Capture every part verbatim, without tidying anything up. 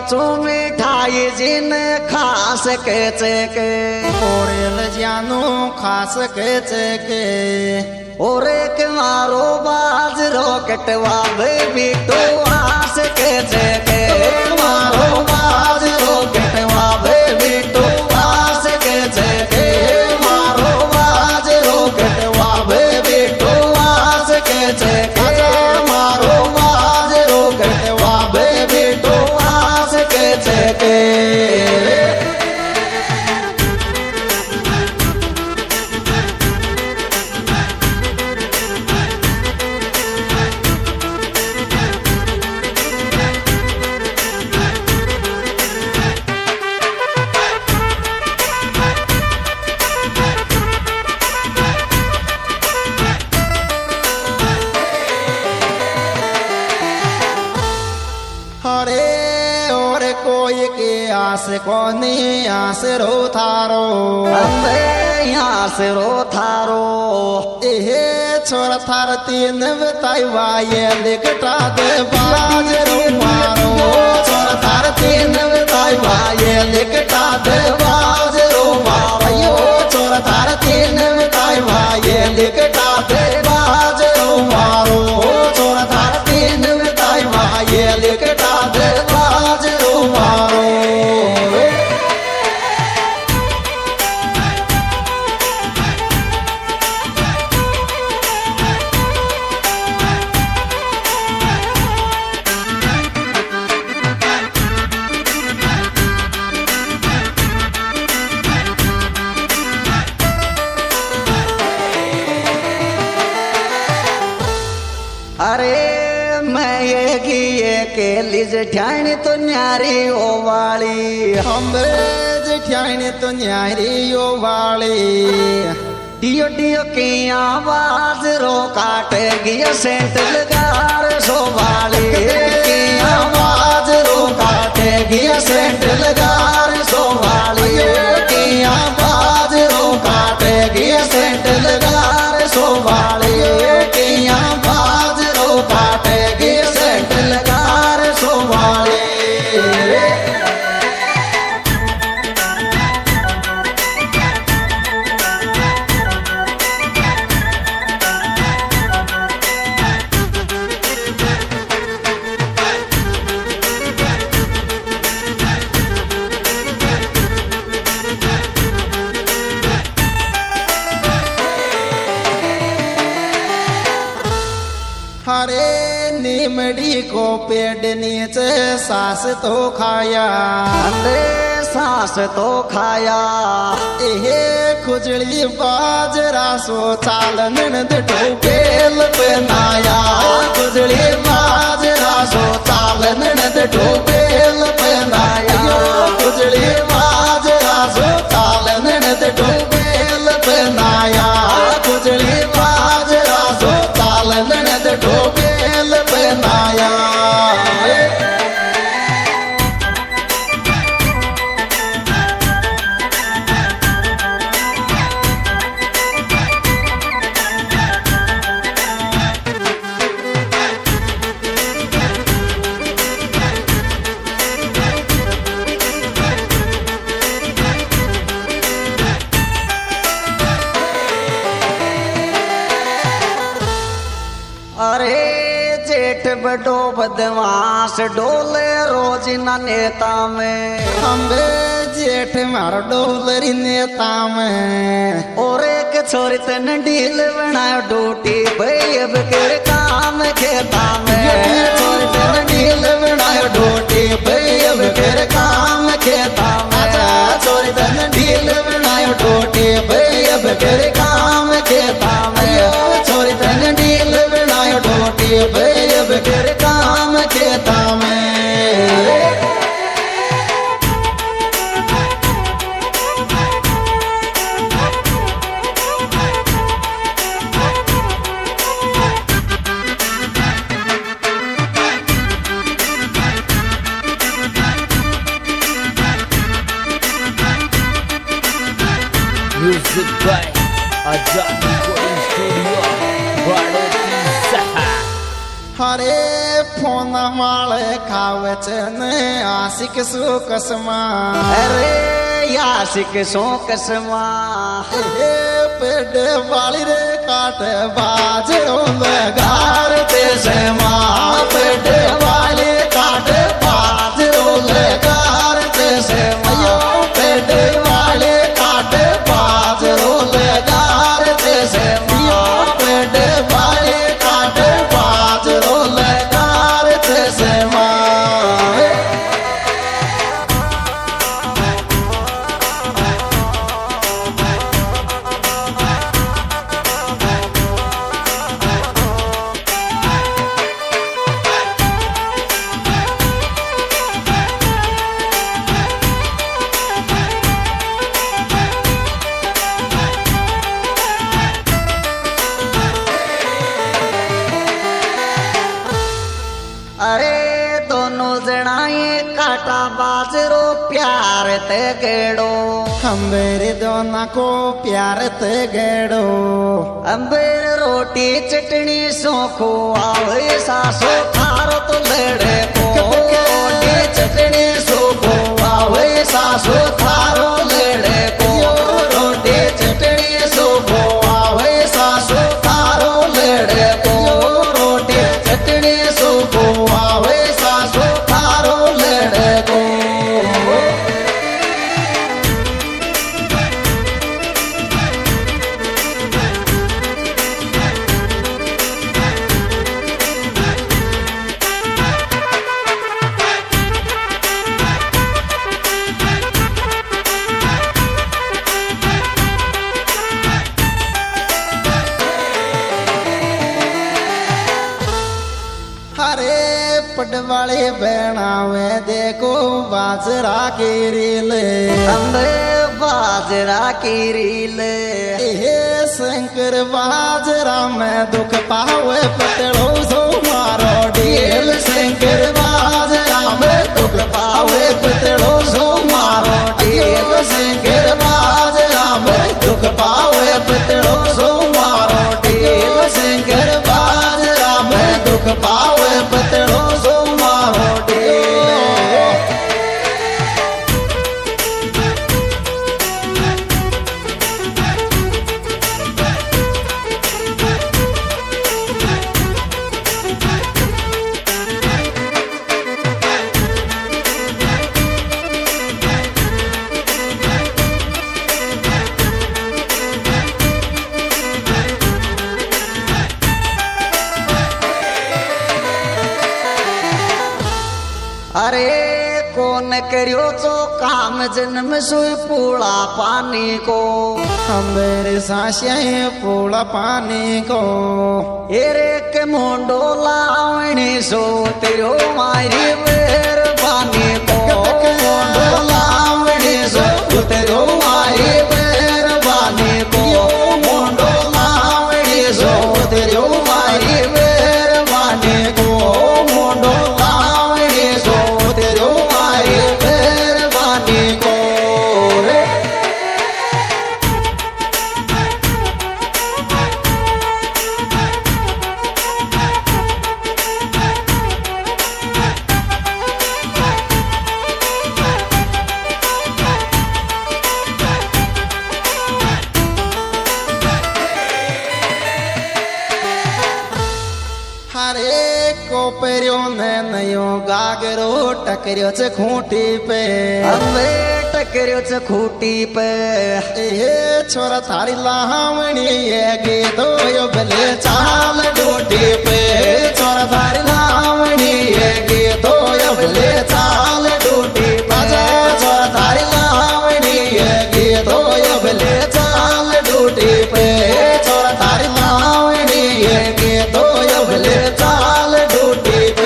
चू मिठाई जिन खास के चके ओरेल जानू खास के चके और एक मारो बाजरो कटवा बेबी तो आस के चके मारो बाजरो कटवा बेबी तो आस के चके मारो बाजरो कटवा बेबी तो आस के चके मारो बाजरो कटवा बेबी तो आस के चके हरे और कोई के आस कोनी आस रो थारो अबे यहाँ से रो थारो एहे छोरा थार तीन बताई वाये लिखटा दे बाज रो मारो छोरा थार तीन बताई वाये लिखटा दे बाज रो मारो छोरा थार तीन बताई वाये लिखटा दे बाज रो मारो छोरा थार तीन बताई वाये लिखटा दे बाज रो मारो अरे मैं ये की ये के लिज ठाणी तो न्यारी ओ वाली हमरे जेठानी तो न्यारी यो वाली डियो डियो की आवाज रो काटे गिया सेंट लगार सो वाली की आवाज रो काटे गिया सेंट लगार सो वाली की आवाज रो काटे गिया सेंट लगार सो वाली की आवाज रो काटे गिया सेंट लगार सो वाली हरे नीमड़ी को पेड़ नीचे सास तो खाया अंदे सांस तो खाया एहे खुजली बाजरा सो चालन टोपेल पहनाया खुजली बाजरा सो चालन टोपेल पहनाया खुजली बाजरा सो चालन टोपेल पहनाया खुजली बाजरा सो चालन टोपेल पहनाया अरे जेठ बडो बदमाश डोले रोज न नेता में हमरे जेठ मार डोलरी नेता में और एक छोरी तन ढील बना डूटी भाई अब कर काम खेता में छोरी तन ढील बना डूटी भाई अब कर काम खेता में छोरी तन ढील बना डूटी भाई अब कर काम खेता में छोरी तन ढील बना डूटी भाई अब कर काम खेता में Music by Ajak Recording Studio, Barotin Saha. हरे फोन माळे खावच ने आशिक सुकसमा अरे यासिक सो कसमा हे पेड़ वाली रे काट बाज लगार ते समा पेड़ वाली काट बाज लगार ते समा पेड़ वाले काट बाज लगार ते समा पेड़ वाले काट बाज लगार ते समा अरे दोनों जनाए काटा बाजरो प्यार ते गेड़ो खंबेरे दोना को प्यार ते गेड़ो अंबेर रोटी चटनी सो खो आवे सासो थारो तो लेड़े को रोटी चटनी सो खो आवे सासो थारो लेड़े को रोटी चटनी सो खो आवे सासो थारो लेड़े को रोटी चटनी सो खो आवे सासो थारो लेड़े को हरे पटवाले बनावे देखो बाजरा की रील अंबे बाजरा की रील हे शंकर बाजरा में दुख पावे पतड़ो सो मारो ढील शंकर बाजरा में दुख पावे पतड़ो सो मारो ढील शंकर बाजरा में दुख पावे पतड़ो सो मारो ढील शंकर बाजरा में दुख पावे पतड़ो सो मारो ढील अरे कौन करियो तो काम जन्म सोई पूड़ा पानी को हमारे सासियाँ पूरा पानी को एरे के मोंडो लावणी सो तेरो मारी मेहरबानी को मोंडो लावणी सो तेरो मारी मेहरबानी को मोंडो लावणी सो तेरो मारी मेहरबानी को मोंडो लावणी सो तेरो मारी मेहरबानी को रे हरे को पेरियो ने नयो गागरो टकरियो च खूंटी पे अम्बे टकरियो च खूटी पे हे छोरा थारी लावणी ये गे दो यो भले चाल डोटी पे छोरा थारी लावणी ये गे दो यो भले चाल डोटी पे छोरा थारी लावणी ये गे दो यो भले चाल डोटी पे छोरा थारी लावणी ये गे दो यो भले चाल डोटी पे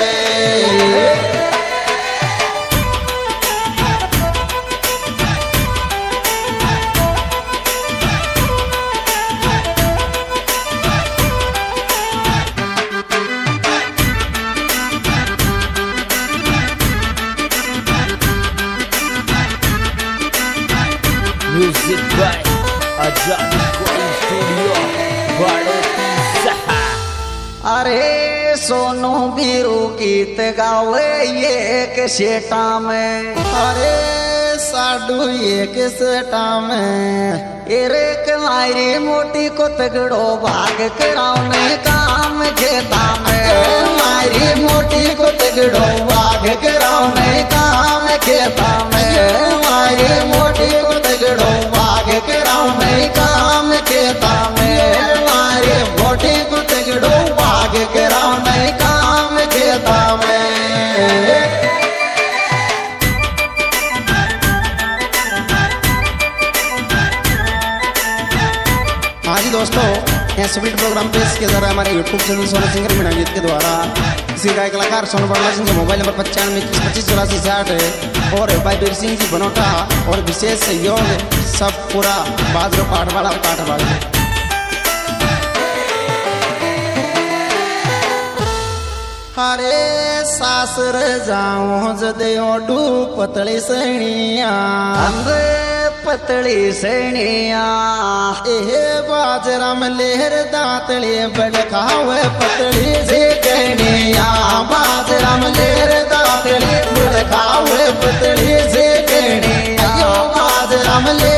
Music by Ajani Recording Studio, Bharati Saha. अरे सोनू बीरू गीत गावे एक सेटा में। अरे साडू एक सेटा में। एरे कमारी मोटी को तगड़ो भाग कराउने काम खेता में। मारी मोटी को तगड़ो भाग कराउने काम खेता में। मारी मोटी को तगड़ो भाग कराउने काम खेता में। मारी मोटी को तगड़ो भाग कराउने काम खेता में। हाँ जी दोस्तों, यह स्वीट प्रोग्राम पेश किया जा रहा है हमारे YouTube channel Sonu singer Meena गीत के द्वारा। इसी गायक कलाकार सोनू बड़ला सिंह का मोबाइल नंबर पचानवे इक्कीस पच्चीस चौरासी साठ है और भाई वीर सिंह जी बनोटा और विशेष सहयोग सब पूरा बादरो काठवाड़ा और काठवाड़ा। हरे सासर जाऊं जदयो डू पतली सैनिया। पतली सैनिया ए बाजरा में लेहर दातली बड़खावे पतली से कहनिया। बाजरा में लेहर दातली बड़खावे पतली से कहनिया। बाजरा में